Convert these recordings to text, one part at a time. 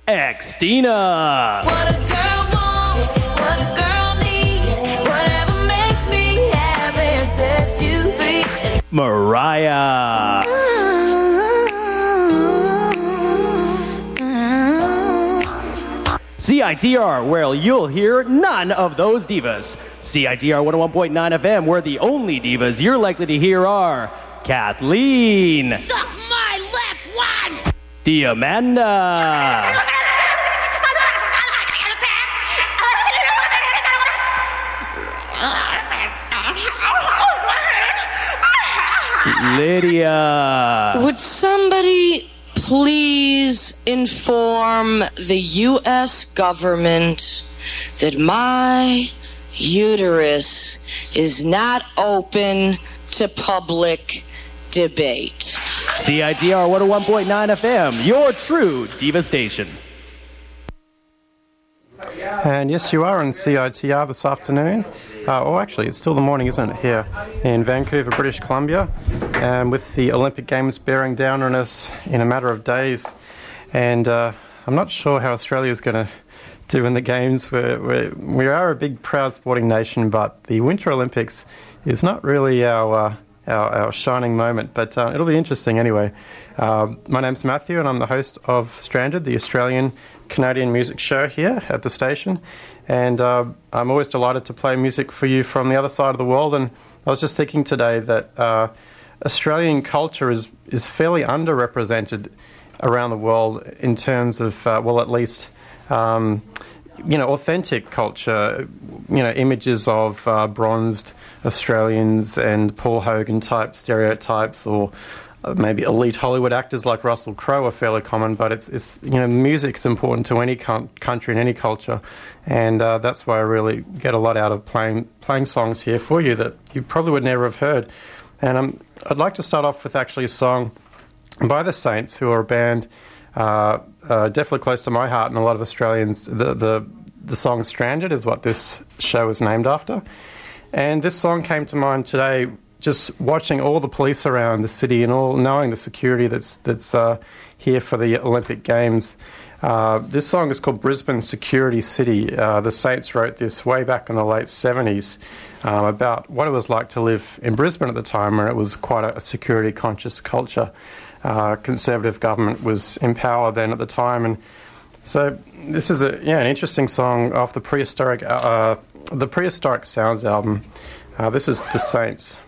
Xtina. What a girl wants, what a girl needs, whatever makes me happy sets you free. Mariah. CITR, where you'll hear none of those divas. CITR 101.9 FM, where the only divas you're likely to hear are Kathleen. Suck my left one! Diamanda. Lydia. Would somebody please inform the U.S. government that my uterus is not open to public debate? CITR 101.9 FM, your true diva station. And yes, you are on CITR this afternoon. Actually, it's still the morning, isn't it, here in Vancouver, British Columbia, with the Olympic Games bearing down on us in a matter of days. And I'm not sure how Australia's going to do in the Games. We are a big, proud sporting nation, but the Winter Olympics is not really our shining moment, but it'll be interesting anyway. My name's Matthew, and I'm the host of Stranded, the Australian-Canadian music show here at the station. And I'm always delighted to play music for you from the other side of the world. And I was just thinking today that Australian culture is fairly underrepresented around the world in terms of, at least, authentic culture, images of bronzed Australians and Paul Hogan type stereotypes, or maybe elite Hollywood actors like Russell Crowe are fairly common, but it's music's important to any country and any culture, and that's why I really get a lot out of playing songs here for you that you probably would never have heard. And I'd like to start off with actually a song by the Saints, who are a band definitely close to my heart and a lot of Australians. The song Stranded is what this show is named after. And this song came to mind today just watching all the police around the city and all knowing the security that's here for the Olympic Games. This song is called Brisbane Security City. The Saints wrote this way back in the late 70s about what it was like to live in Brisbane at the time, where it was quite a security-conscious culture. Conservative government was in power then at the time, and so this is an interesting song off the Prehistoric Sounds album. This is The Saints.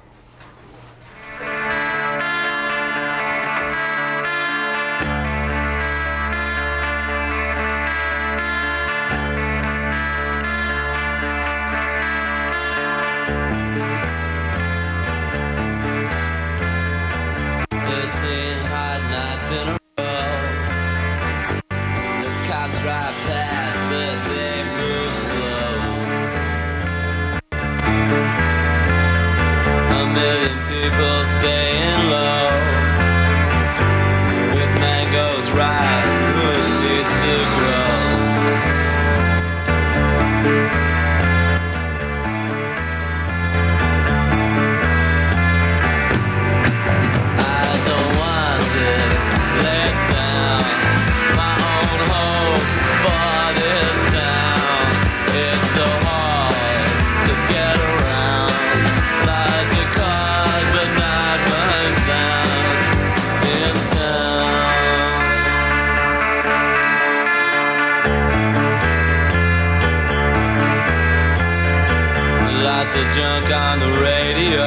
Junk on the radio.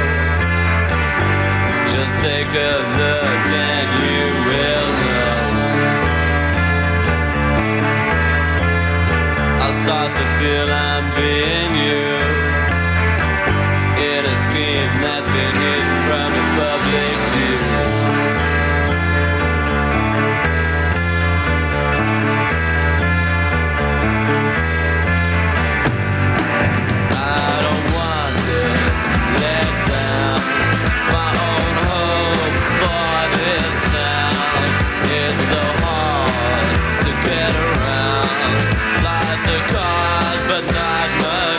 Just take a look and you will know. I'll start to feel I'm being used in a scheme that's been hidden from the public view. But not much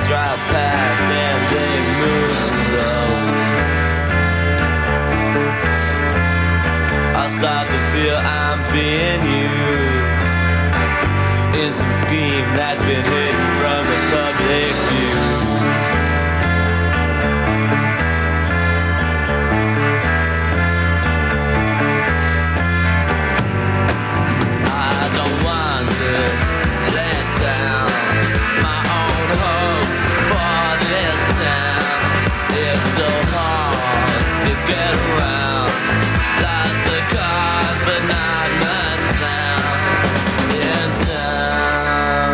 drive past and they move slow. I start to feel I'm being used in some scheme that's been hidden from the public view. I don't want to let down my own hopes for this town. It's so hard to get around. Lots of cars, but not much sound in town.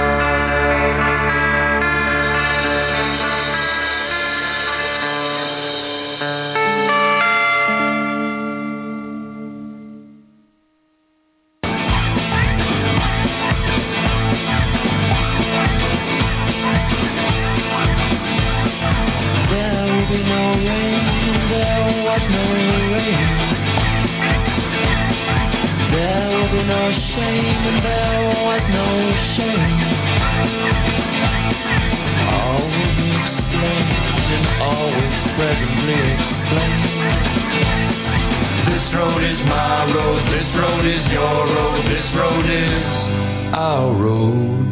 There will be no rain, and there was no rain. There will be no shame, and there was no shame. All will be explained, and always presently explained. This road is my road, this road is your road, this road is Our road.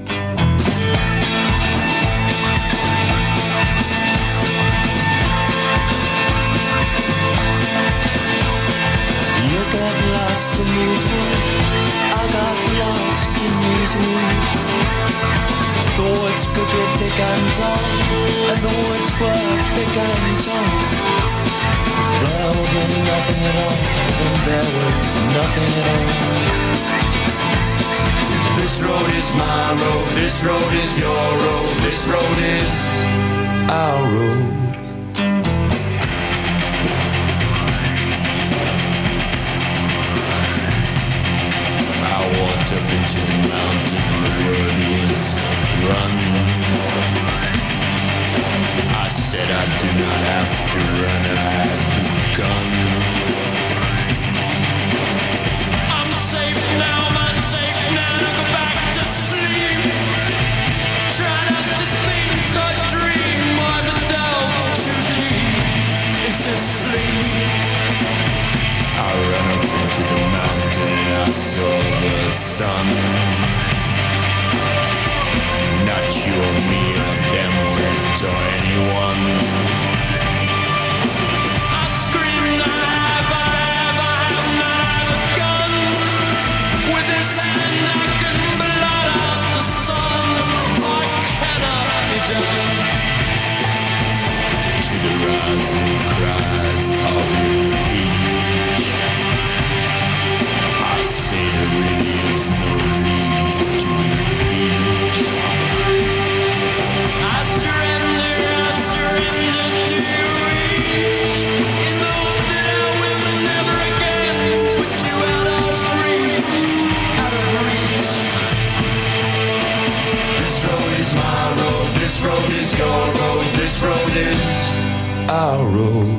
You got lost in these woods, I got lost in these woods. The woods could be thick and tall, and the woods were thick and tall. There would be nothing at all, and there was nothing at all. This road is my road, this road is your road, this road is Our road. I walked up into the mountain and the word was run. I said I do not have to run, I have the gun. I'm safe now, I'm safe now, I go back to sleep. Try not to think or dream or to delve too deep. It's asleep. I ran up into the mountain and I saw the sun. Not you or me or them or anyone. I screamed, I have not have a gun. With this hand I can blot out the sun. I cannot be done. To the rising cries of each, I say there really is no need to impeach. I surrender to you each, in the hope that I will never again put you out of reach, out of reach. This road is my road, this road is your road, this road is Our road.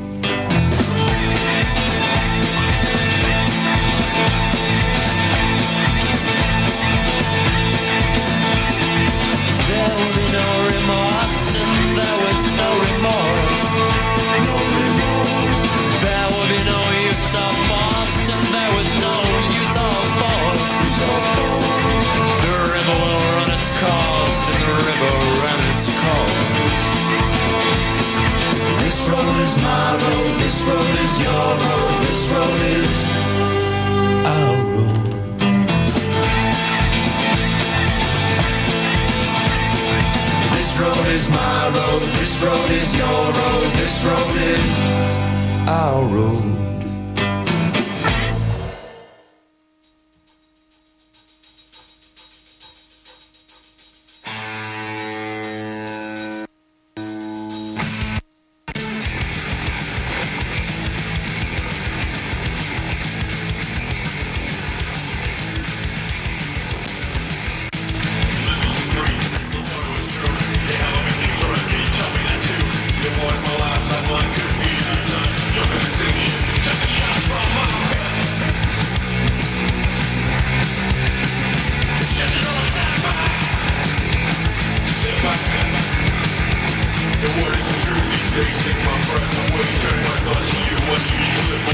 There will be no remorse, and there was no remorse. no remorse. There will be no use of force, and there was no use of force. The river will run its course, and the river ran its course. This road is my road, this road is your road, this road is Our road. This road is my road, this road is your road, this road is Our road. Your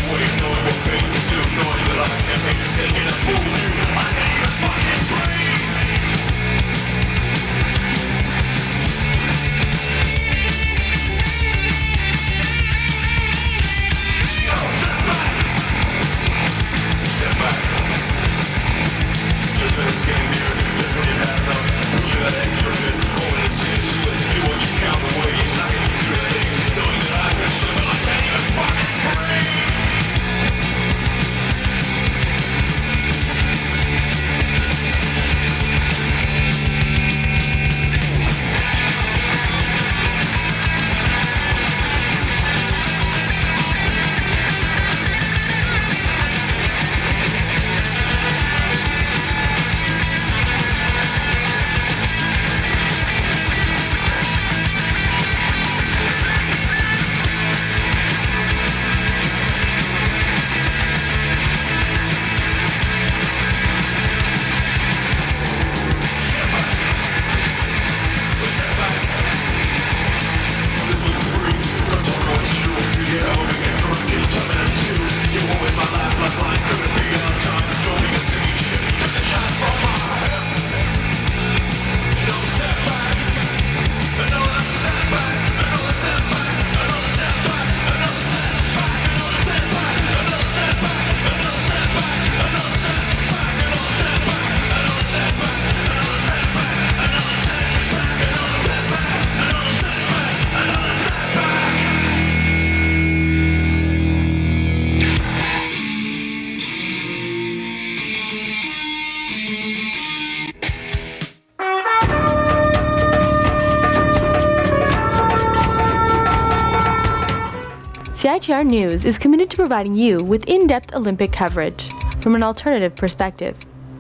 CITR News is committed to providing you with in-depth Olympic coverage from an alternative perspective.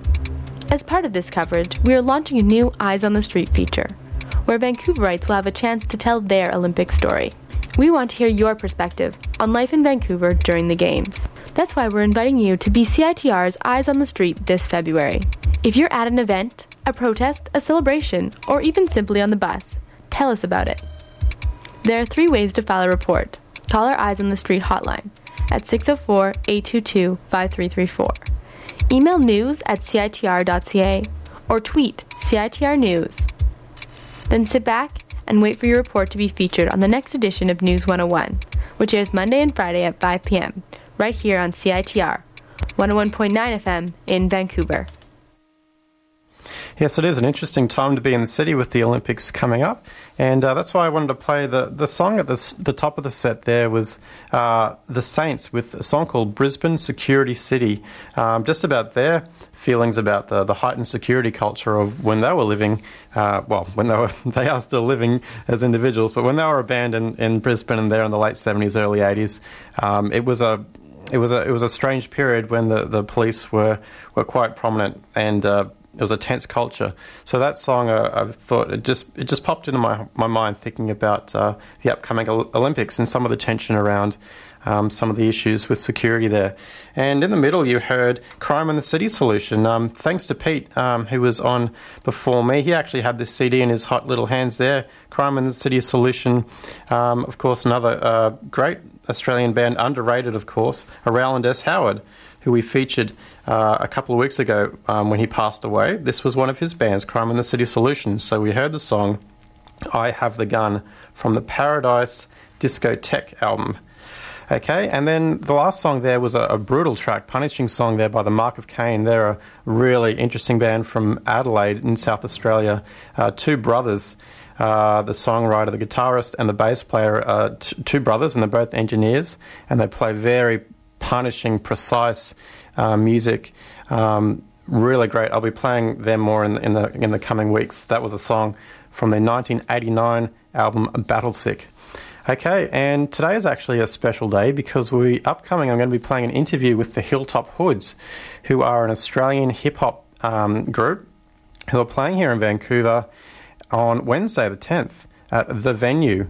As part of this coverage, we are launching a new Eyes on the Street feature, where Vancouverites will have a chance to tell their Olympic story. We want to hear your perspective on life in Vancouver during the Games. That's why we're inviting you to be CITR's Eyes on the Street this February. If you're at an event, a protest, a celebration, or even simply on the bus, tell us about it. There are 3 ways to file a report. Call our Eyes on the Street hotline at 604-822-5334. Email news@citr.ca or tweet CITR News. Then sit back and wait for your report to be featured on the next edition of News 101, which airs Monday and Friday at 5 p.m. right here on CITR 101.9 FM in Vancouver. Yes, it is an interesting time to be in the city with the Olympics coming up, and that's why I wanted to play the song at the top of the set. There was The Saints with a song called Brisbane Security City, just about their feelings about the heightened security culture of when they were living, when they are still living as individuals, but when they were a band in Brisbane and there in the late 70s, early 80s, it was a strange period when the police were quite prominent, and it was a tense culture. So that song, I thought, it just popped into my mind thinking about the upcoming Olympics and some of the tension around some of the issues with security there. And in the middle, you heard Crime in the City Solution. Thanks to Pete, who was on before me. He actually had this CD in his hot little hands there. Crime in the City Solution, of course, another great Australian band, underrated, of course, Rowland S. Howard, who we featured a couple of weeks ago when he passed away. This was one of his bands, Crime in the City Solutions. So we heard the song I Have the Gun from the Paradise Discotheque album. Okay, and then the last song there was a brutal track, Punishing Song there by the Mark of Cain. They're a really interesting band from Adelaide in South Australia. 2 brothers, the songwriter, the guitarist and the bass player, 2 brothers, and they're both engineers, and they play very punishing, precise music. Really great. I'll be playing them more in the coming weeks. That was a song from their 1989 album Battlesick. Okay, and today is actually a special day because I'm going to be playing an interview with the Hilltop Hoods, who are an Australian hip-hop group who are playing here in Vancouver on Wednesday the 10th at The Venue.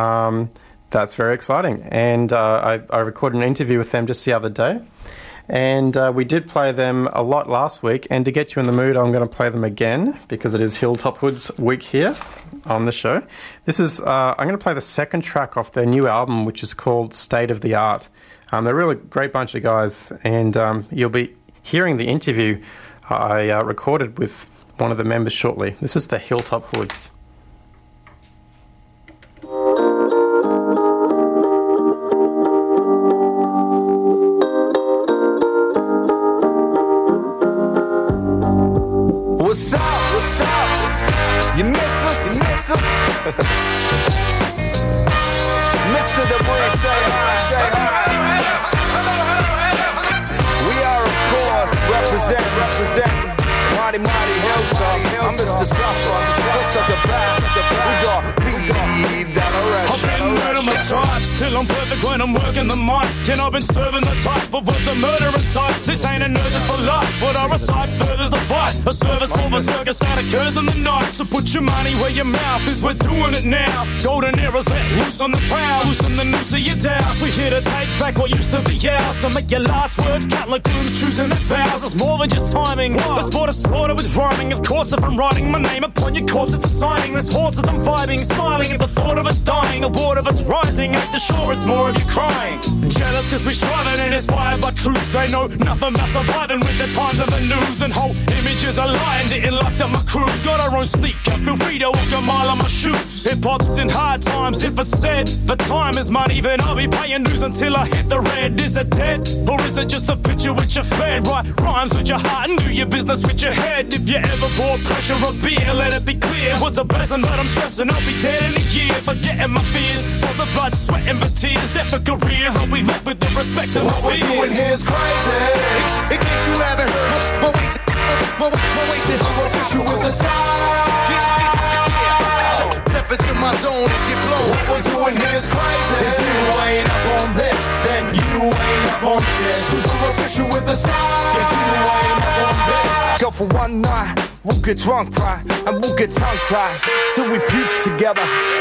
That's very exciting. And I recorded an interview with them just the other day. And we did play them a lot last week. And to get you in the mood, I'm going to play them again because it is Hilltop Hoods week here on the show. This is I'm going to play the second track off their new album, which is called State of the Art. They're a really great bunch of guys, and you'll be hearing the interview I recorded with one of the members shortly. This is the Hilltop Hoods. What's up? What's up? You miss us? You miss us? Mr. The Boy, say hi. We are, of course, represent Mighty Hilltop. I'm Mr. Suffer, just at the back. We got beat that already. I've been murder my stripes till I'm perfect when I'm working the mic. And I've been serving the type of work the murder incites. This ain't an urgent for life. What I recite furthers the fight. A service for the circus that occurs in the night. So put your money where your mouth is. We're doing it now. Golden eras let loose on the prowl. Loosen the noose of your doubts. We're here to take back what used to be ours. So make your last words count like grooms choosing their vows. It's more than just timing. The sport is slaughter with rhyming. Of course, if I'm writing my name upon your corpse, it's a signing. There's hordes of them vibing, smiling at the thought of us dying. A ward of us rising. Ain't the sure it's more of you crying. Jealous cause we striving and inspired by truth. They know nothing about surviving with the times of the news. And whole images are lying, didn't lock up my crews. Got our own sneaker, feel free to walk a mile on my shoes. Hip-hop's in hard times, if it's said the time is money, then I'll be paying dues until I hit the red. Is it dead? Or is it just a picture with your fed? Write rhymes with your heart and do your business with your head. If you ever bought pressure of beer, let it be clear. Was a blessing, but I'm stressing, I'll be dead in a year. Forgetting my fears, for the blood, sweating for tears. Effort career, I'll be left with the respect of what we're doing here is crazy. In case you haven't heard, Moesis, I'm official with the style. Step into my zone and get blown. What we're doing here is crazy. If you ain't up on this, then you ain't up on shit. Super official with the style. If you ain't up on this, go for one night. We'll get drunk, right? And we'll get tongue-tied till we puke together.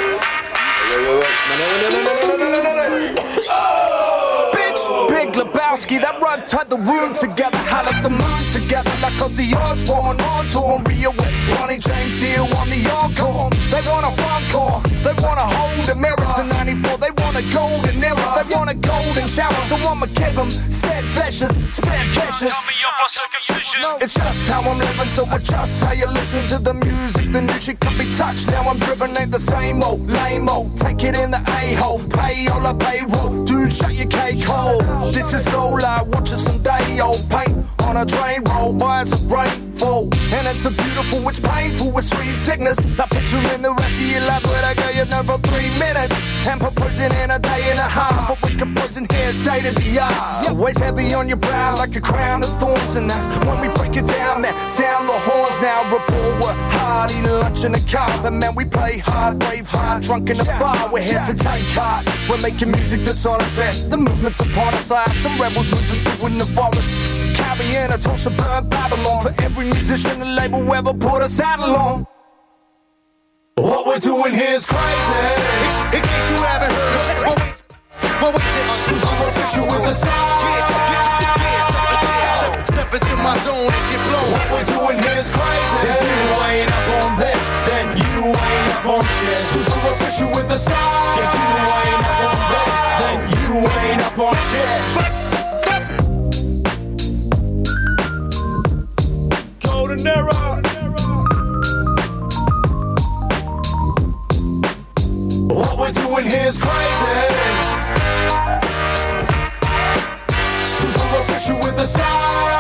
Big Lebowski, that run tied the room together. How let the moon together like Ozzy Osbourne on tour. Rio with Ronnie James Dio on the encore. They want a encore, they want to hold a mirror to 94. They want a golden era, they want a golden shower. So I'ma give them said vicious, spare vicious. It's just how I'm living, so adjust how you listen to the music. The new shit can be touched, now I'm driven, ain't the same old lame-o. Take it in the a-hole, pay all the payroll. Dude, shut your cake hole. This is no lie, watching some day old paint on a drain roll, bars of rainfall. And it's so beautiful, it's painful, it's sweet sickness. Now picturing the rest of your life with a girl you've known for 3 minutes. And put poison in a day and a half. But we can poison here, state of the art. Always heavy on your brow like a crown of thorns. And that's when we break it down, man. Sound the horns now, report we're hard. Eat lunch in a car, and man, we play hard, brave hard. Drunk in a bar, we're here to take heart. We're making music that's honest, man. The movement's upon us. I have some rebels moving through in the forest. Carrying a torch to burn Babylon. For every musician and label ever put a saddle on. What we're doing here is crazy. In case you haven't heard, always I'm official with the style. Step into my zone and get blown. What we're doing here is crazy. If you ain't up on this, then you ain't up on shit. Super official with the style. If you ain't up on this, then you ain't up on shit. Golden era. What we're doing here is crazy. Super official with the style.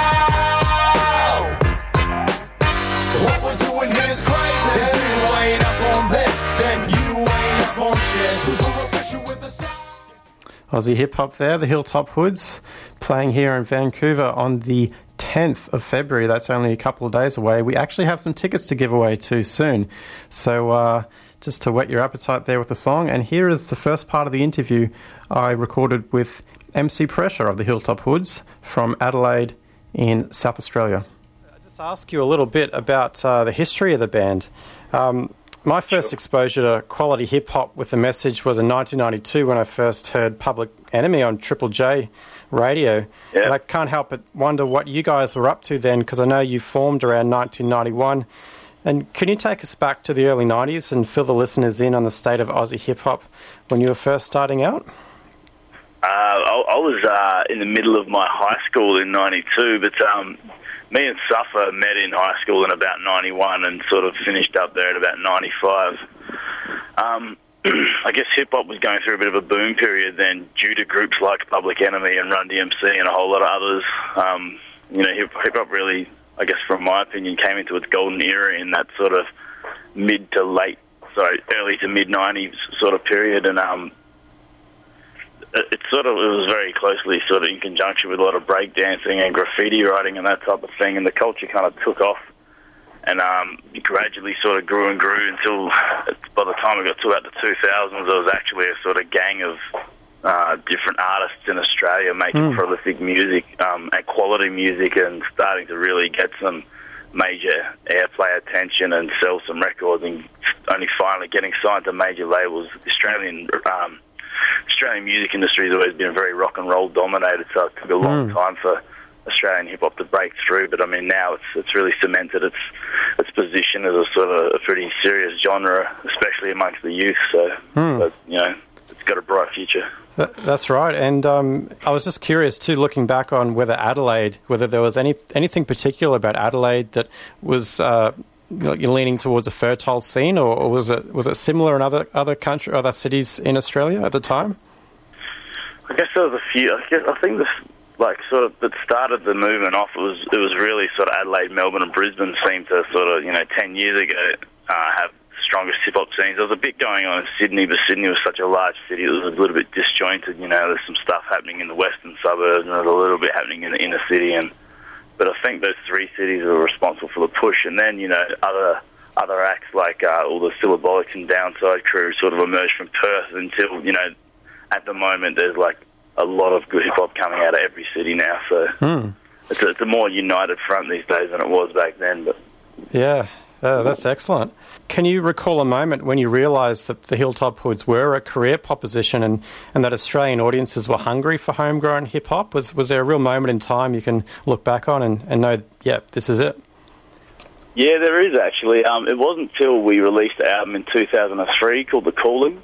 What we're doing here is crazy. If you ain't up on this, then you ain't up on shit. Super official with the style. Aussie hip-hop there, the Hilltop Hoods, playing here in Vancouver on the 10th of February. That's only a couple of days away. We actually have some tickets to give away too soon. So just to whet your appetite there with the song. And here is the first part of the interview I recorded with MC Pressure of the Hilltop Hoods from Adelaide in South Australia. I'll just ask you a little bit about the history of the band. My first exposure to quality hip-hop with the message was in 1992 when I first heard Public Enemy on Triple J radio. Yeah. And I can't help but wonder what you guys were up to then, because I know you formed around 1991. And can you take us back to the early 90s and fill the listeners in on the state of Aussie hip-hop when you were first starting out? I was in the middle of my high school in 92, but me and Suffer met in high school in about 91 and sort of finished up there at about 95. I guess hip-hop was going through a bit of a boom period then due to groups like Public Enemy and Run DMC and a whole lot of others. Hip-hop really, I guess from my opinion, came into its golden era in that sort of early to mid-90s sort of period, and it was very closely sort of in conjunction with a lot of breakdancing and graffiti writing and that type of thing, and the culture kind of took off and gradually sort of grew and grew until by the time it got to about the 2000s, there was actually a sort of gang of different artists in Australia making prolific music and quality music and starting to really get some major airplay attention and sell some records and only finally getting signed to major labels. The Australian music industry has always been very rock and roll dominated, so it took a long time for Australian hip hop to break through. But I mean, now it's really cemented its position as a sort of a pretty serious genre, especially amongst the youth. So, but, it's got a bright future. That's right, and I was just curious too, looking back on whether there was anything particular about Adelaide that was you're leaning towards a fertile scene, or was it similar in other cities in Australia at the time? I guess there was a few. I think this that started the movement off. It was really sort of Adelaide, Melbourne, and Brisbane seemed to sort of 10 years ago have strongest hip-hop scenes. There was a bit going on in Sydney, but Sydney was such a large city, it was a little bit disjointed. There's some stuff happening in the western suburbs and there's a little bit happening in the inner city. But I think those three cities were responsible for the push. And then, other acts like all the Syllabolics and Downside crew sort of emerged from Perth until, at the moment there's like a lot of good hip-hop coming out of every city now. So it's a more united front these days than it was back then. But yeah. That's excellent. Can you recall a moment when you realised that the Hilltop Hoods were a career proposition and that Australian audiences were hungry for homegrown hip-hop? Was there a real moment in time you can look back on and know, this is it? Yeah, there is actually. It wasn't until we released the album in 2003 called The Calling.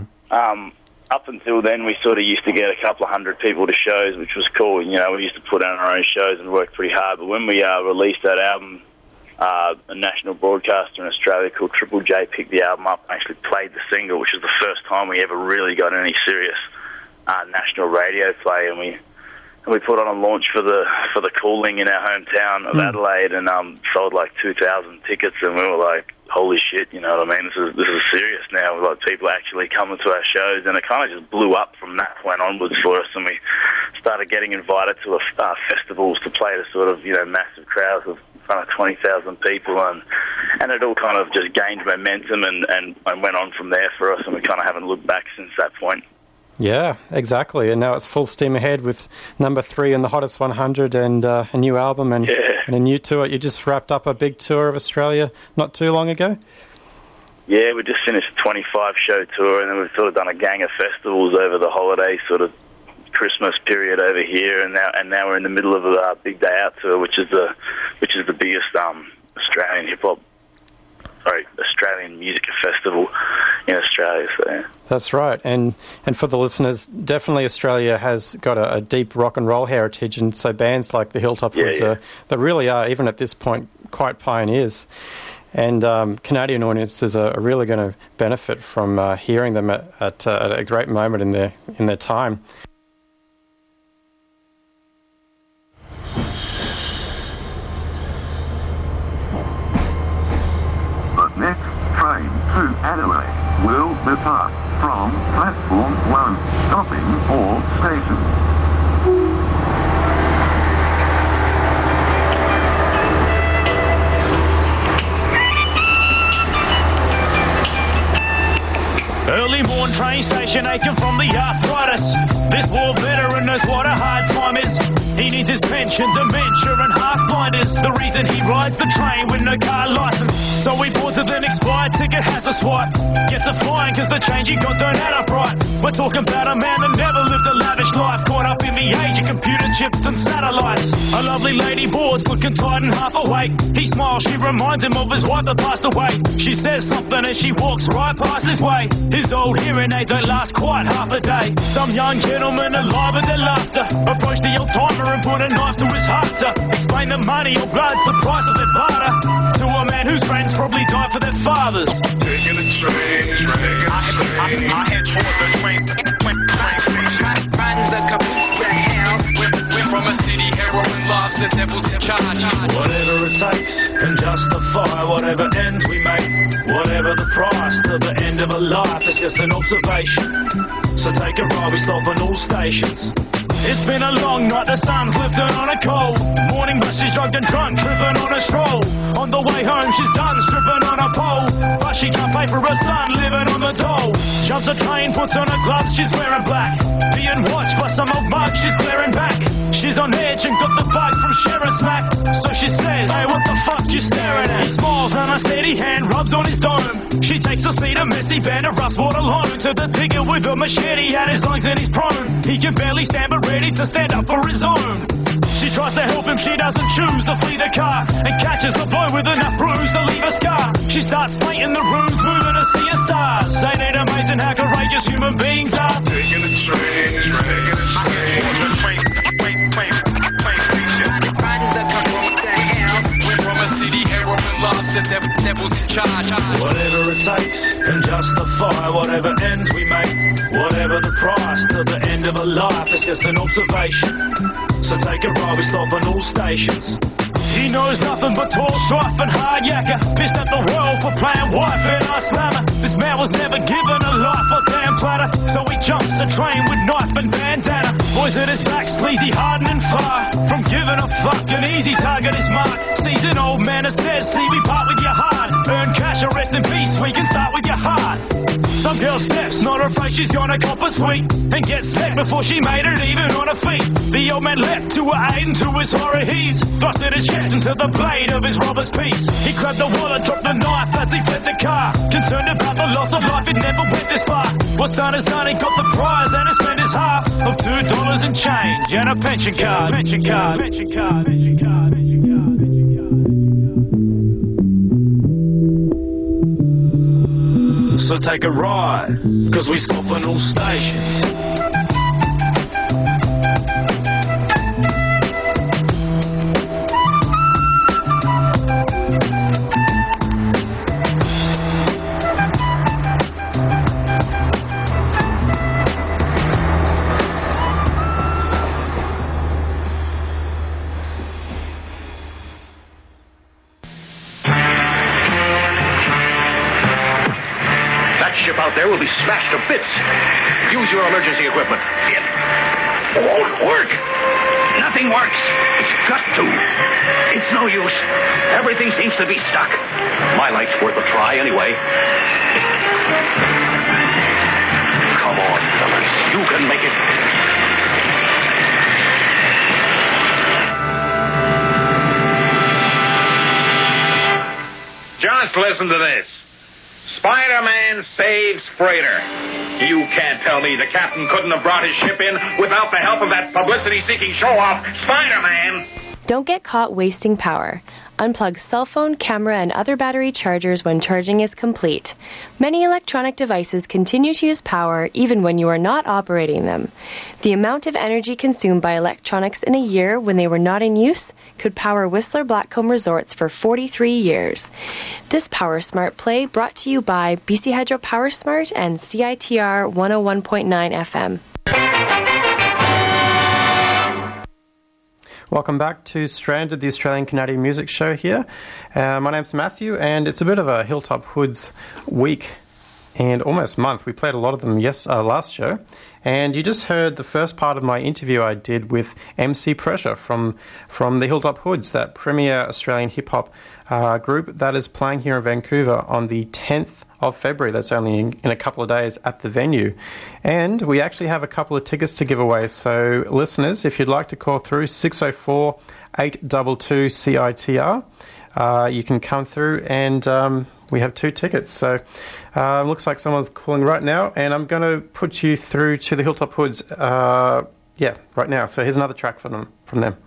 Up until then, we sort of used to get a couple of hundred people to shows, which was cool. We used to put on our own shows and work pretty hard. But when we released that album, a national broadcaster in Australia called Triple J picked the album up and actually played the single, which was the first time we ever really got any serious national radio play. And we put on a launch for the Calling in our hometown of Adelaide, and sold like 2,000 tickets, and we were like, holy shit, you know what I mean? This is serious now. Like, people actually coming to our shows, and it kind of just blew up from that point onwards for us, and we started getting invited to festivals to play to sort of massive crowds of in front of 20,000 people, and it all kind of just gained momentum and went on from there for us, and we kind of haven't looked back since that point. Yeah, exactly. And now it's full steam ahead with number 3 in the Hottest 100 and a new album and a new tour. You just wrapped up a big tour of Australia not too long ago? Yeah, we just finished a 25-show tour, and then we've sort of done a gang of festivals over the holiday sort of Christmas period over here, and now we're in the middle of a Big Day Out tour, which is the biggest Australian music festival in Australia. So. That's right, and for the listeners, definitely Australia has got a deep rock and roll heritage, and so bands like the Hilltop Hoods they really are, even at this point, quite pioneers. And Canadian audiences are really going to benefit from hearing them at a great moment in their time. The next train to Adelaide will depart from platform 1, stopping all stations. Early morn train station aching from the arthritis. This war veteran knows what a hard time is. He needs his pension, dementia and half-blinders. The reason he rides the train with no car license. So he boards with an expired ticket, has a swipe. Gets a flying cause the change he got don't add up right. We're talking about a man that never lived a lavish life. Caught up in the age of computer chips and satellites. A lovely lady boards, looking tired and half awake. He smiles, she reminds him of his wife that passed away. She says something as she walks right past his way. His old old hearing aids don't last quite half a day. Some young gentleman alive with their laughter approached the old timer and put a knife to his heart to explain that money or blood's the price of their barter to a man whose friends probably died for their fathers. Taking a train. I head toward the train station. Riding the caboose to hell. We're from a city, heroin loves and devils in charge. Whatever it takes can justify whatever ends we make. Whatever the price to the end of a life, it's just an observation. So take a ride, we stop on all stations. It's been a long night, the sun's lifting on a cold morning, but she's drugged and drunk, driven on a stroll. On the way home, she's done stripping on a pole, but she can't pay for her son living on the dole. Jumps a train, puts on her gloves, she's wearing black. Being watched by some old mug, she's glaring back. She's on edge and got the bug from sharing smack. So she says, hey, what the fuck you staring at? He smiles and a steady hand rubs on his dome. She takes a seat, a messy band of rust water alone. To the digger with a machete at his lungs and he's prone. He can barely stand but ready to stand up for his own. She tries to help him, she doesn't choose to flee the car, and catches a blow with enough bruise to leave a scar. She starts painting the rooms, moving to see a stars. Ain't it amazing how courageous human beings are? Taking a train station. Riding the caboose to hell. We're from a city, heroin loves and devils in charge. Whatever it takes can justify whatever ends we make. Whatever the price to the end of a life, it's just an observation. So take a ride, we stop on all stations. He knows nothing but tall strife and hard yakka. Pissed at the world for playing wife and I slammer. This man was never given a life or damn platter, so he jumps a train with knife and bandana. Boys at his back, sleazy, hardened and far from giving a fuck. An easy target is marked. Sees an old man and says, see, we part with your heart. Earn cash or rest in peace, we can start with your heart. Some girl steps, not afraid she's gonna cop a sweet, and gets decked before she made it even on her feet. The old man leapt to her aid and to his horror he's thrusted his chest into the blade of his robber's piece. He grabbed the wallet, dropped the knife as he fled the car. Concerned about the loss of life, it never went this far. What's done is done, he got the prize and he spent his half of $2 and change and a pension card. Pension card. Pension card. Pension card. Pension card. So take a ride, cause we stop on all stations. There will be smashed to bits. Use your emergency equipment. It won't work. Nothing works. It's got to. It's no use. Everything seems to be stuck. My light's worth a try anyway. Come on, fellas. You can make it. Just listen to this. Spider-Man saves freighter. You can't tell me the captain couldn't have brought his ship in without the help of that publicity-seeking show-off, Spider-Man. Don't get caught wasting power. Unplug cell phone, camera, and other battery chargers when charging is complete. Many electronic devices continue to use power even when you are not operating them. The amount of energy consumed by electronics in a year when they were not in use could power Whistler Blackcomb Resorts for 43 years. This Power Smart play brought to you by BC Hydro Power Smart and CITR 101.9 FM. Welcome back to Stranded, the Australian-Canadian music show here. My name's Matthew, and it's a bit of a Hilltop Hoods week and almost month. We played a lot of them last show, and you just heard the first part of my interview I did with MC Pressure from the Hilltop Hoods, that premier Australian hip-hop group that is playing here in Vancouver on the 10th of February. That's only in a couple of days at the venue. And we actually have a couple of tickets to give away. So listeners, if you'd like to call through 604-822-CITR, you can come through and we have 2 tickets. So looks like someone's calling right now, and I'm going to put you through to the Hilltop Hoods right now. So here's another track from them.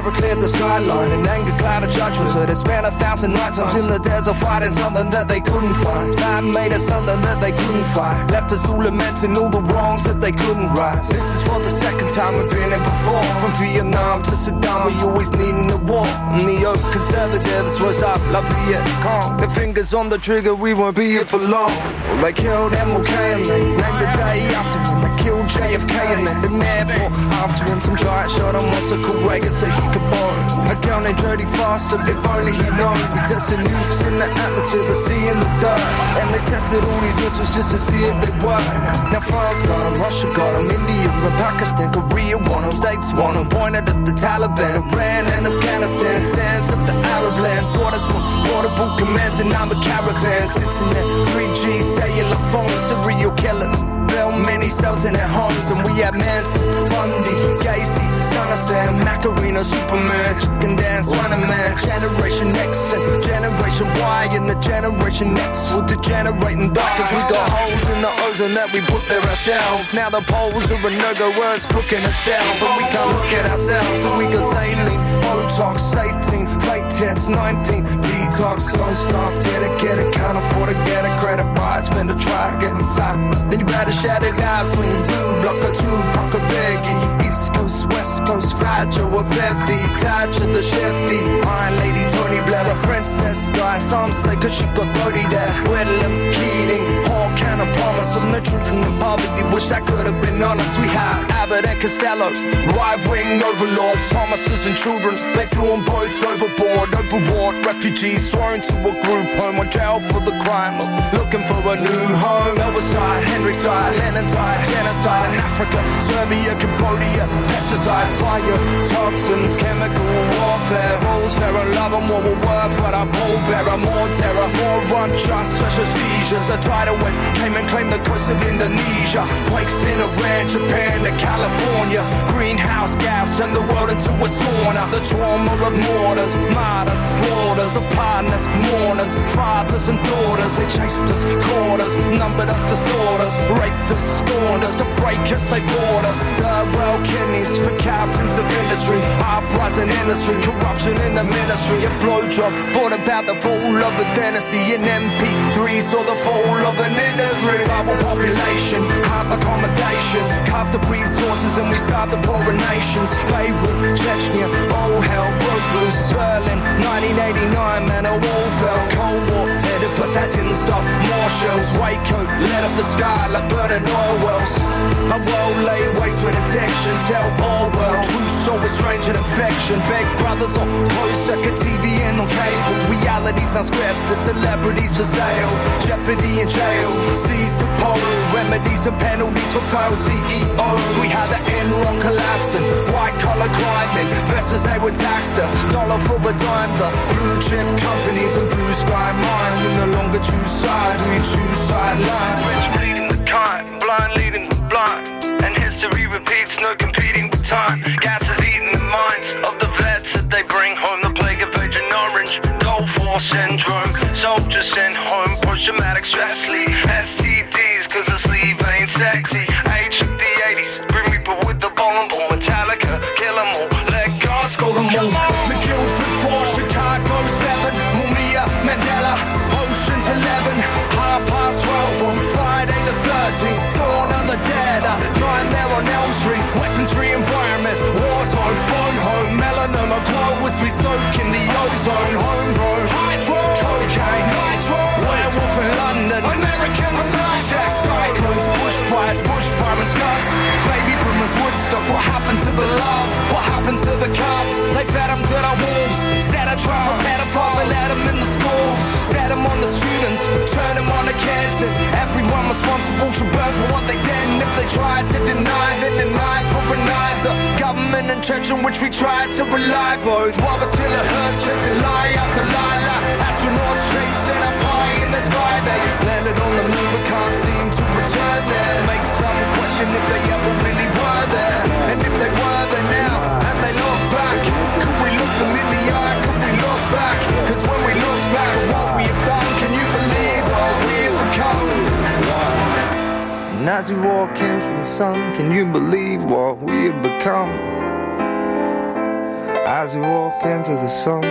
never cleared the skyline. In anger clouded judgment, so they spent 1,000 nighttime in the desert fighting something that they couldn't find. Time made us something that they couldn't find. Left us all lamenting all the wrongs that they couldn't right. This is for the second time we've been here before. From Vietnam to Saddam, we always needing a war. And the old conservatives rose up like Viet Cong. Their fingers on the trigger, we won't be here for long. Well, they killed MLK and they named the day after him. They killed JFK and then the airport after him. Some guy shot him once a Reagan so he could borrow a gun and dirty faster. If only he'd known. We tested nukes in the atmosphere, the sea in the dirt. And they tested all these missiles just to see if they work. Now France got them, Russia got them, India and Pakistan, Korea want them, States want them. Pointed at the Taliban, Iran and Afghanistan. Sands of the Arab lands, orders from portable commands and I'm a caravan. Sitting at 3G cellular phones, serial killers. Built many cells in their homes and we have Manson, Bundy, Gacy, Son of Sam, Macarena, Superman, Chicken Dance, Running Man, Generation X and Generation Y and the Generation X will degenerate and die cause we got holes in the ozone that we put there ourselves. Now the poles are a no-go words cooking itself and we can't look at ourselves so we got saline, Botox, 18, fake tents, 19, detox, don't stop, dedicated, can't afford to get a credit card, spend a try getting fat, then you better shut it out, swing a two, block a two, block a biggie, East Coast, West Coast, fragile with 50, Thatcher the shifty, Iron Lady, Tony Blair, the princess die, some say cause she got Brody there, Whitlam, Keating, Hawk and a promise of the children in poverty, wish that could have been honest, we had Abbott and Costello, right-wing overlords, promises and children, they threw them both overboard, overwrought refugees, sworn to a group home, on jail for the crime of looking for a new home, overside, Henry side, Lenin died, genocide in Africa, Serbia, Cambodia, pesticides, fire, toxins, chemical warfare, rules, fair and love and what we're worth, what I pull bearer, more terror, more unjust, social seizures, a tidal wave came and claimed the coast of Indonesia, quakes in Iran, Japan to California, greenhouse gas turned the world into a sauna, the trauma of mortars, martyrs, slaughters, of partners, mourners, fathers and daughters, they chased us, caught us, numbered us, disorders, raped us, scorned us, to break us, they bought us, third world kidneys for captains of industry, uprising industry, corruption in the ministry, a blowjob brought about the fall of a dynasty, in MP3 saw the fall of an industry, global population, half accommodation, carved up resources and we starved the poorer nations, Beirut, Chechnya, all hell broke loose, Berlin, 1989, man, a wall fell, Cold War, dead, but that didn't stop, more shells, Waco, lit up the sky like burning oil wells, a world laid waste with addiction, tell all world, truth so strange and infection, big brothers on closed circuit TV and on cable, realities unscripted, celebrities for sale, jeopardy in jail, seized to pose, remedies and penalties for failed CEOs, we had the Enron collapsing, white collar crime, investors they were taxed, $1 for a dime, the blue chip companies and blue sky mines, we no longer choose sides, we choose sidelines, rich bleeding the kind, blind leading the blind, and history repeats, no competing with time, gas is eating the minds of the vets that they bring home, the plague of Agent Orange, Cold War syndrome, soldiers sent home, post-traumatic stress leave, STDs cause the sleeve ain't sexy, age of the 80s, Grim Reaper with the bone ball, Metallica, kill them all, let God score them all, the Guildford 4, Chicago 7, Mumia, Mandela, Ocean's 11, 12:30 on Friday the 13th, Dawn of the Dead, Nightmare on Elm Street, weapons-free environment, war zone, phone home, melanoma glow as we soak in the ozone, homegrown, cocaine, werewolf in London, American flashbacks, cyclones, bushfires, bushfire and skunks, baby boomers, Woodstock, what happened to the love, what happened to the cops, they fed them to the wolves, set a trial for pedophiles, they let them in the school, set them on the students, turn them on the kids, and everyone responsible should burn for what they did, and if they tried to deny, they denied for neither, government and church in which we tried to rely, both while we're still at hurt, chasing lie after lie, like astronauts chasing a pie in the sky, they landed on the moon but can't seem to return there, make some question if they ever really were there, and if they were there now, and they look back, could we look them in the eye, could we look back, cause when we look back at what we have done, can you believe what we have become? And as we walk into the sun, can you believe what we have become? as we walk into the sun.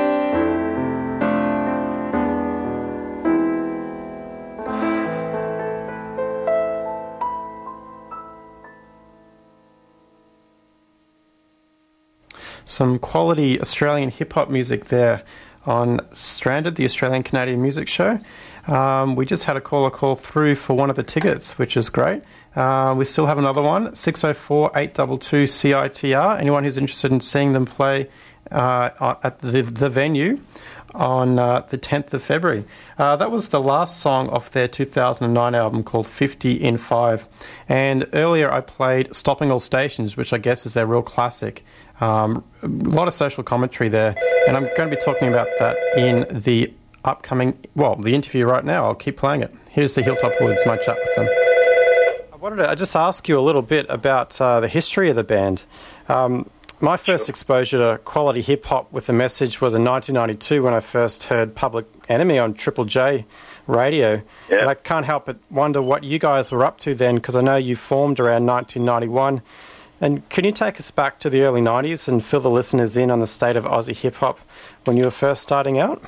Some quality Australian hip-hop music there on Stranded, the Australian Canadian Music Show. We just had a caller call through for one of the tickets, which is great. We still have another one, 604-822-CITR. Anyone who's interested in seeing them play at the venue on the 10th of February. That was the last song off their 2009 album called 50 in 5. And earlier I played Stopping All Stations, which I guess is their real classic. A lot of social commentary there. And I'm going to be talking about that in the upcoming, the interview right now. I'll keep playing it. Here's the Hilltop Woods, my chat with them. I wanted to just ask you a little bit about the history of the band. My first exposure to quality hip-hop with the message was in 1992 when I first heard Public Enemy on Triple J radio. Yeah. And I can't help but wonder what you guys were up to then, because I know you formed around 1991. And can you take us back to the early 90s and fill the listeners in on the state of Aussie hip-hop when you were first starting out?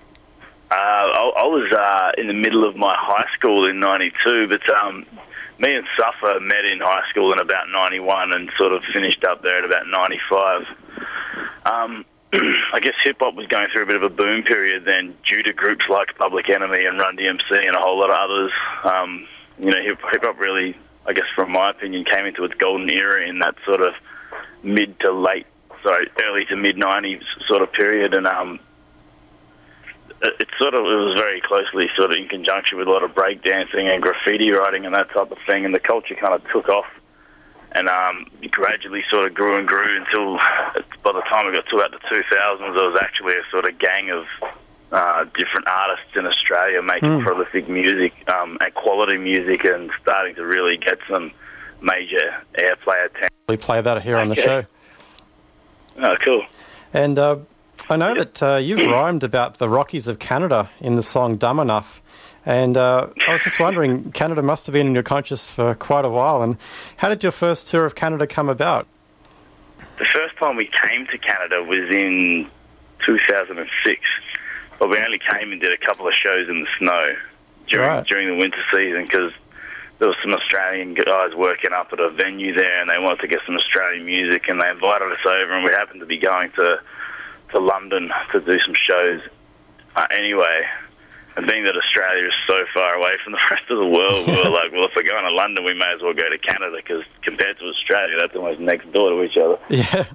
I was in the middle of my high school in 92, but me and Suffer met in high school in about 91 and sort of finished up there at about 95. I guess hip-hop was going through a bit of a boom period then due to groups like Public Enemy and Run DMC and a whole lot of others. Hip-hop really, I guess from my opinion, came into its golden era in that sort of early to mid-90s sort of period, and it was very closely sort of in conjunction with a lot of breakdancing and graffiti writing and that type of thing, and the culture kind of took off and gradually sort of grew and grew until by the time it got to about the 2000s, there was actually a sort of gang of different artists in Australia making prolific music and quality music and starting to really get some major airplay attention. We play that here on the show. Oh, cool. And I know that you've rhymed about the Rockies of Canada in the song Dumb Enough. And I was just wondering, Canada must have been in your conscious for quite a while. And how did your first tour of Canada come about? The first time we came to Canada was in 2006. But we only came and did a couple of shows in the snow during the winter season because there was some Australian guys working up at a venue there and they wanted to get some Australian music and they invited us over, and we happened to be going to London to do some shows anyway. And being that Australia is so far away from the rest of the world, we were like, well, if we're going to London, we may as well go to Canada because compared to Australia, that's almost next door to each other. Yeah.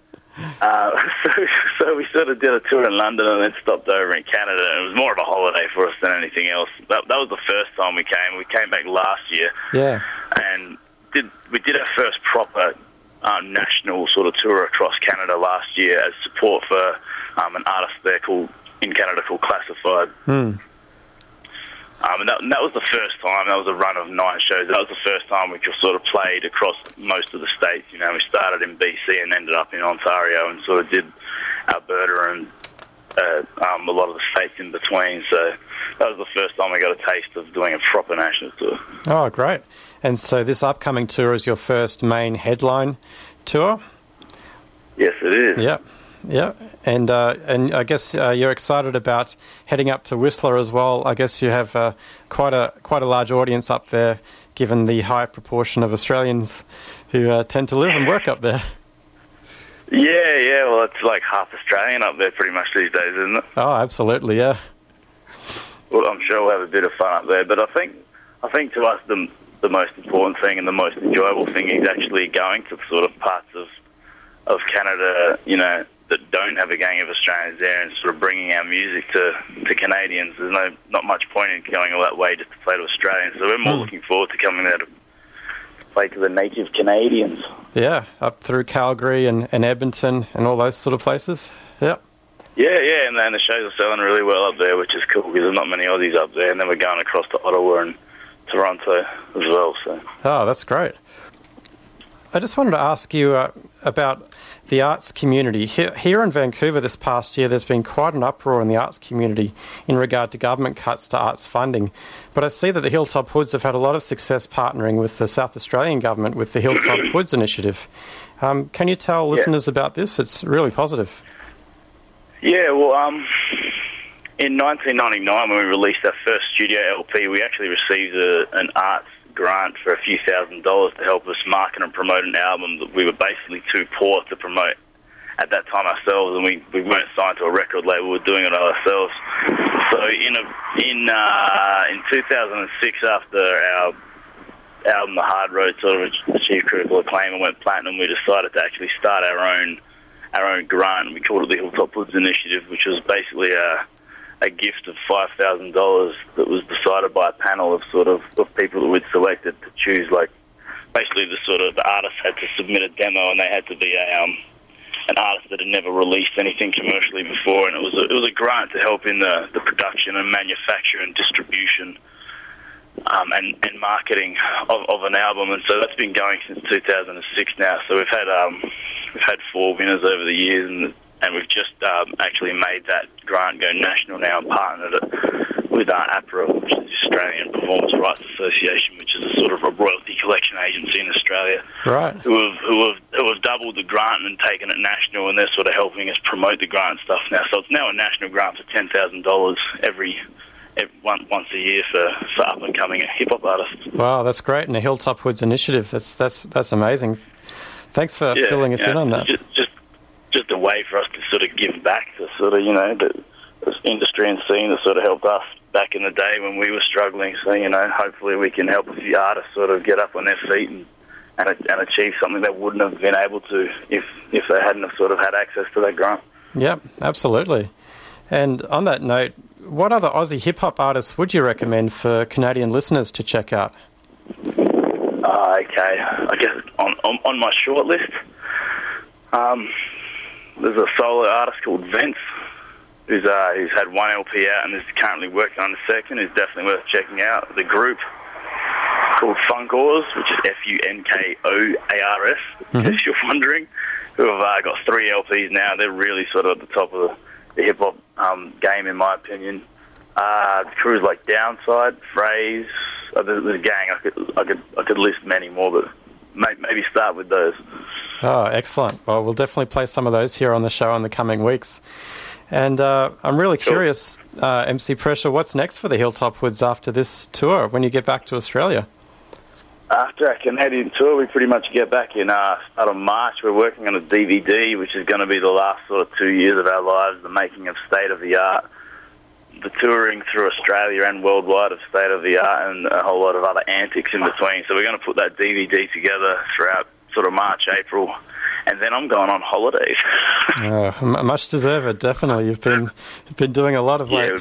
So we sort of did a tour in London and then stopped over in Canada. And it was more of a holiday for us than anything else. That was the first time we came. We came back last year. Yeah. And we did our first proper national sort of tour across Canada last year as support for an artist there in Canada called Classified. And that was the first time. That was a run of 9 shows. That was the first time we sort of played across most of the states. You know, we started in BC and ended up in Ontario and sort of did Alberta and a lot of the states in between. So that was the first time I got a taste of doing a proper national tour. Oh, great. And so this upcoming tour is your first main headline tour? Yes, it is. Yep. Yeah, and I guess you're excited about heading up to Whistler as well. I guess you have quite a large audience up there, given the high proportion of Australians who tend to live and work up there. Yeah. Well, it's like half Australian up there pretty much these days, isn't it? Oh, absolutely, yeah. Well, I'm sure we'll have a bit of fun up there, but I think to us the most important thing and the most enjoyable thing is actually going to sort of parts of Canada, you know, that don't have a gang of Australians there and sort of bringing our music to Canadians. There's not much point in going all that way just to play to Australians. So we're more looking forward to coming there to play to the native Canadians. Yeah, up through Calgary and Edmonton and all those sort of places. Yeah. Yeah, and the shows are selling really well up there, which is cool because there's not many Aussies up there. And then we're going across to Ottawa and Toronto as well. So. Oh, that's great. I just wanted to ask you, about the arts community. Here in Vancouver this past year, there's been quite an uproar in the arts community in regard to government cuts to arts funding. But I see that the Hilltop Hoods have had a lot of success partnering with the South Australian government with the Hilltop Hoods initiative. Can you tell listeners about this? It's really positive. Yeah, well, in 1999, when we released our first studio LP, we actually received an arts grant for a few $1,000s to help us market and promote an album that we were basically too poor to promote at that time ourselves, and we weren't signed to a record label. We were doing it ourselves. So in 2006, after our album The Hard Road sort of achieved critical acclaim and went platinum, we decided to actually start our own grant. We called it the Hilltop Hoods Initiative, which was basically a gift of $5,000 that was decided by a panel of people that we'd selected to choose. Like, basically the artists had to submit a demo, and they had to be an artist that had never released anything commercially before, and it was a grant to help in the production and manufacture and distribution and marketing of an album. And so that's been going since 2006 now. So we've had 4 winners over the years, and we've just actually made that grant go national now and partnered it with APRA, which is the Australian Performance Rights Association, which is a sort of a royalty collection agency in Australia. Right. Who have doubled the grant and taken it national, and they're sort of helping us promote the grant stuff now. So it's now a national grant for $10,000 once a year for up and coming hip hop artists. Wow, that's great. And the Hilltop Hoods Initiative, that's amazing. Thanks for filling us in on that. Just a way for us to sort of give back to sort of, the industry and scene that sort of helped us back in the day when we were struggling. So, hopefully we can help a few artists sort of get up on their feet and achieve something they wouldn't have been able to if they hadn't have sort of had access to that grant. Yep, absolutely. And on that note, what other Aussie hip-hop artists would you recommend for Canadian listeners to check out? Okay, I guess on my short list, there's a solo artist called Vince, who's had 1 LP out and is currently working on the second. Who's definitely worth checking out. The group called Funkors, which is Funkoars, if you're wondering, who have got 3 LPs now. They're really sort of at the top of the hip hop game, in my opinion. Crews like Downside, Phrase, there's a gang. I could list many more, but maybe start with those. Oh, excellent. Well, we'll definitely play some of those here on the show in the coming weeks. And I'm really curious, MC Pressure, what's next for the Hilltop Hoods after this tour, when you get back to Australia? After our Canadian tour, we pretty much get back in start of March. We're working on a DVD, which is going to be the last sort of 2 years of our lives, the making of State of the Art. The touring through Australia and worldwide of State of the Art, and a whole lot of other antics in between. So we're going to put that DVD together throughout sort of March, April, and then I'm going on holidays. Much deserved, definitely. You've been doing a lot of late.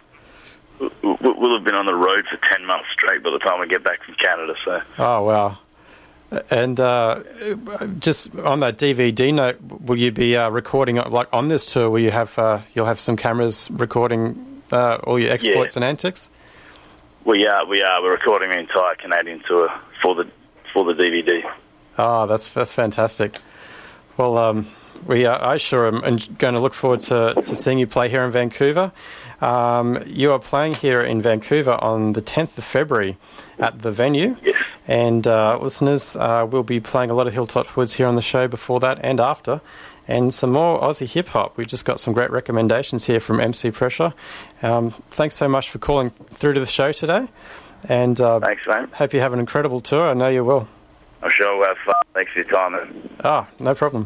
We'll have been on the road for 10 months straight by the time we get back from Canada. So. Oh, wow. And just on that DVD note, will you be recording, like on this tour, will you have you'll have some cameras recording all your exploits and antics? We are. We're recording the entire Canadian tour for the DVD. Oh, that's fantastic. Well, I sure am going to look forward to seeing you play here in Vancouver. You are playing here in Vancouver on the 10th of February at the venue. Yes. And listeners, we'll be playing a lot of Hilltop Hoods here on the show before that and after. And some more Aussie hip-hop. We've just got some great recommendations here from MC Pressure. Thanks so much for calling through to the show today. And thanks, mate. Hope you have an incredible tour. I know you will. I'm sure we'll have fun. Thanks for your time, man. Ah, no problem.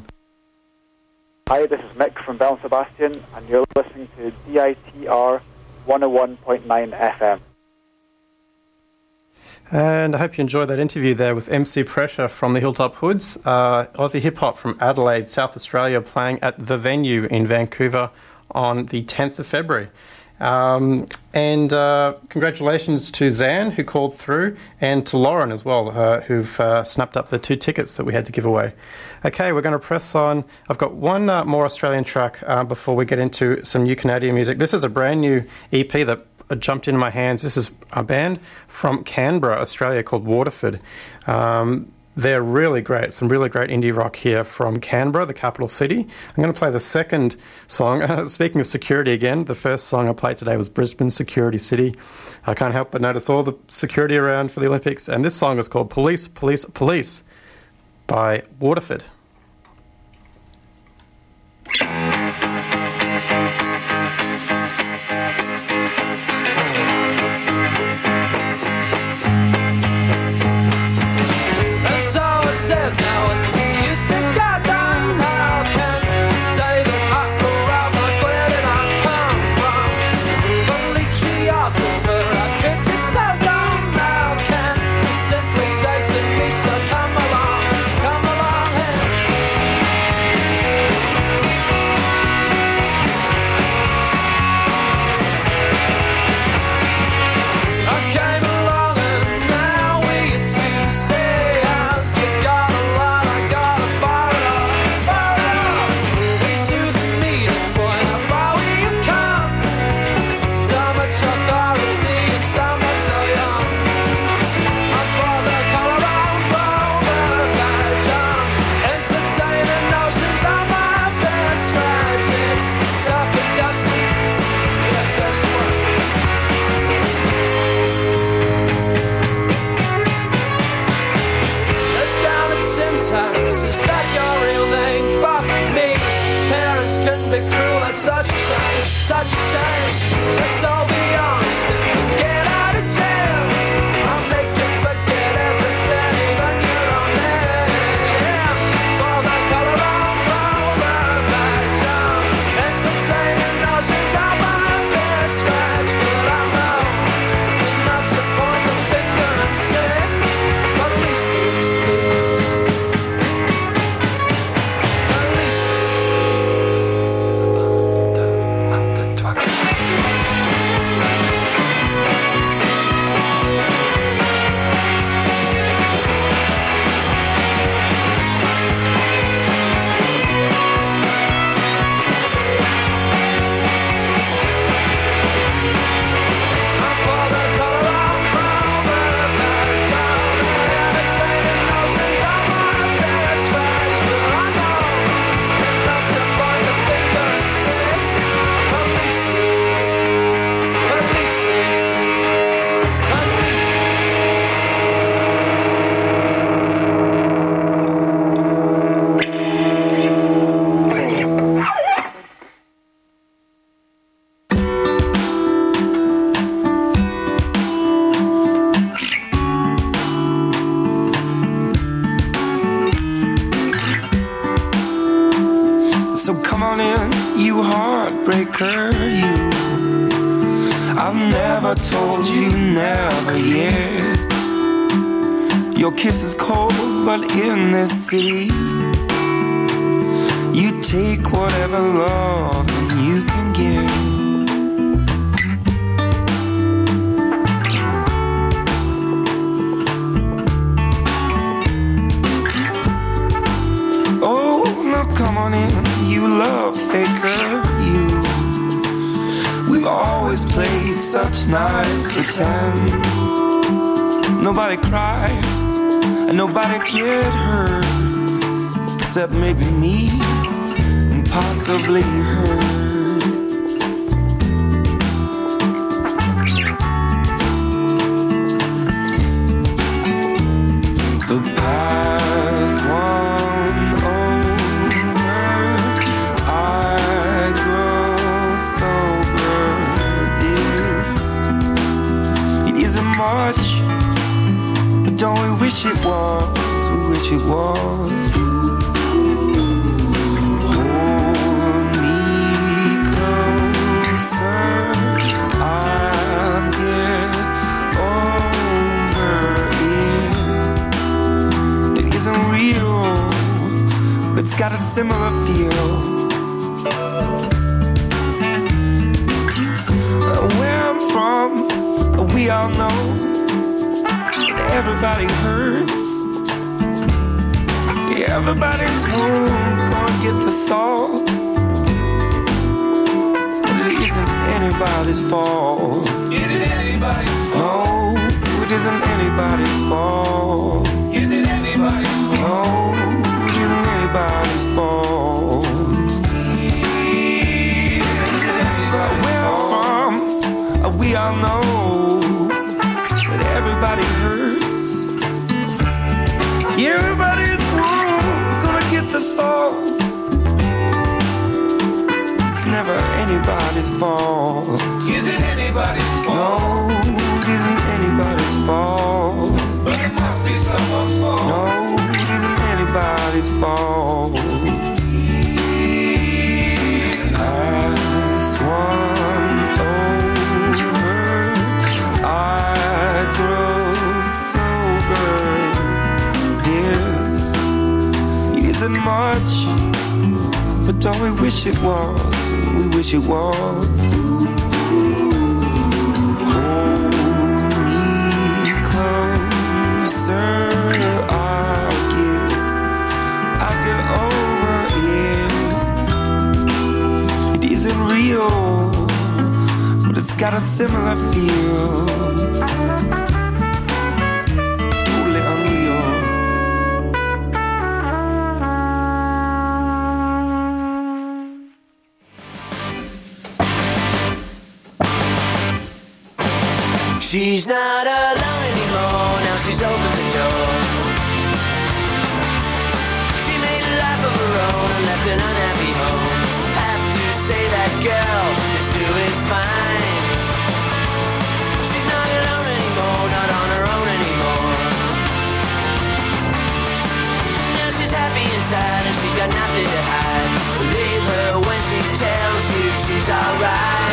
Hi, this is Mick from Bell Sebastian, and you're listening to DITR 101.9 FM. And I hope you enjoyed that interview there with MC Pressure from the Hilltop Hoods, Aussie hip-hop from Adelaide, South Australia, playing at the venue in Vancouver on the 10th of February. And congratulations to Zan, who called through, and to Lauren as well, who've snapped up the 2 tickets that we had to give away. Okay, we're going to press on. I've got one more Australian track before we get into some new Canadian music. This is a brand new EP that jumped into my hands. This is a band from Canberra, Australia, called Waterford. They're really great. Some really great indie rock here from Canberra, the capital city. I'm going to play the second song. Speaking of security again, the first song I played today was Brisbane Security City. I can't help but notice all the security around for the Olympics. And this song is called Police, Police, Police by Waterford. Nobody cry and nobody get hurt, except maybe me and possibly her. So pass one over, I grow sober. It isn't much, don't we wish it was, we wish it was. Hold me closer, I'll get over it. It isn't real, but it's got a similar feel. Where I'm from, we all know everybody hurts. Yeah, everybody's wounds gonna get the salt. But it isn't anybody's fault. Is it anybody's fault? No, it isn't anybody's fault. Is it anybody's fault? anybody's fault. Is it anybody's fault? No, it isn't anybody's fault. But it must be someone's fault. No, it isn't anybody's fault. As one over, I grow sober. Yes, it isn't much, but don't we wish it was? We wish it was. Hold me closer, I'll get over it. It isn't real, but it's got a similar feel. Totally unreal. She's not alone anymore, now she's opened the door. She made a life of her own and left an unhappy home. Have to say that girl is doing fine. She's not alone anymore, not on her own anymore. Now she's happy inside and she's got nothing to hide. Believe her when she tells you she's alright.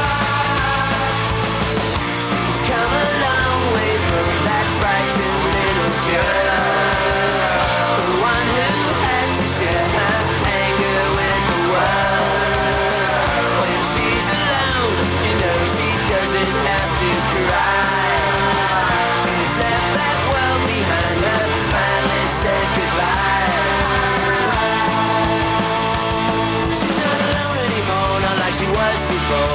Come a long way from that frightened little girl, the one who had to share her anger with the world. When she's alone, you know she doesn't have to cry. She's left that world behind her, finally said goodbye. She's not alone anymore, not like she was before.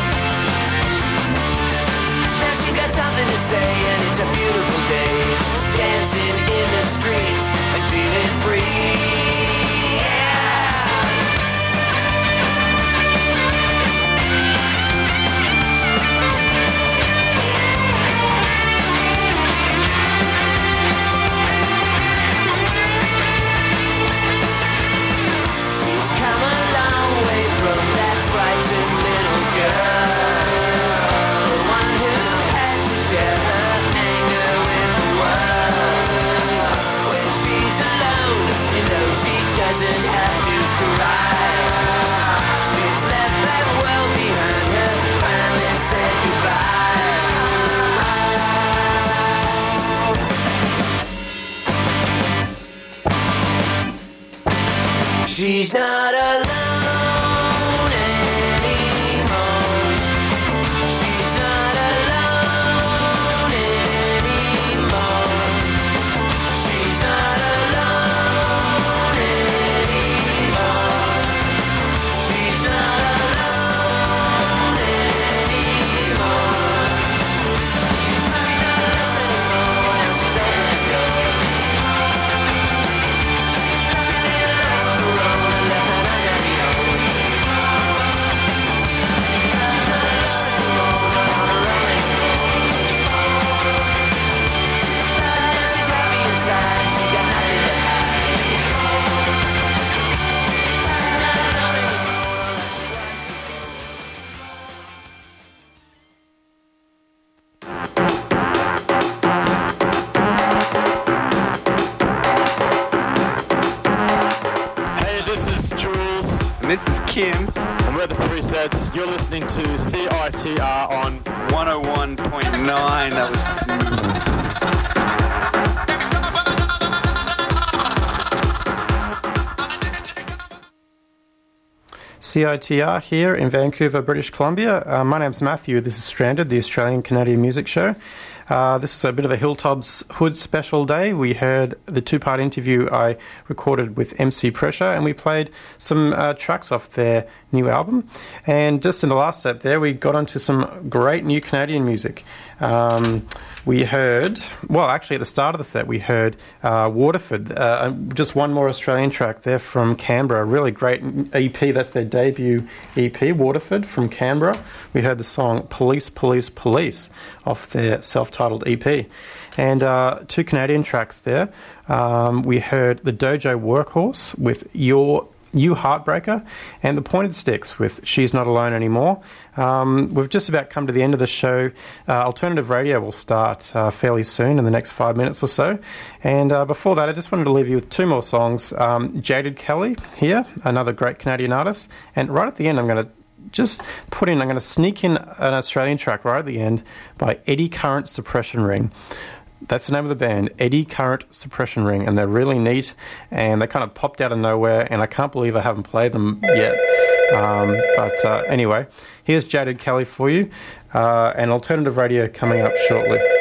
Something to say, and it's a beautiful day, dancing in the streets and feeling free. She's come a long way from that frightened little girl. Share her anger with the world. When she's alone, you know she doesn't have to cry. She's left that world behind her, finally said goodbye. She's not alone. Kim. And we're the Presets. You're listening to CITR on 101.9. That was CITR here in Vancouver, British Columbia. My name's Matthew. This is Stranded, the Australian-Canadian music show. This is a bit of a Hilltops Hood special day. We heard the two-part interview I recorded with MC Pressure, and we played some tracks off their new album. And just in the last set there, we got onto some great new Canadian music. We heard, well, actually at the start of the set, we heard Waterford, just one more Australian track there from Canberra, a really great EP. That's their debut EP, Waterford from Canberra. We heard the song Police, Police, Police off their self-titled EP. And two Canadian tracks there. We heard the Dojo Workhorse with Your You Heartbreaker, and The Pointed Sticks with She's Not Alone Anymore. We've just about come to the end of the show. Alternative Radio will start fairly soon in the next 5 minutes or so. And before that, I just wanted to leave you with two more songs. Jaded Kelly here, another great Canadian artist. And right at the end, I'm going to sneak in an Australian track right at the end by Eddie Current Suppression Ring. That's the name of the band, Eddie Current Suppression Ring, and they're really neat, and they kind of popped out of nowhere, and I can't believe I haven't played them yet. Anyway, here's Jaded Kelly for you, and Alternative Radio coming up shortly.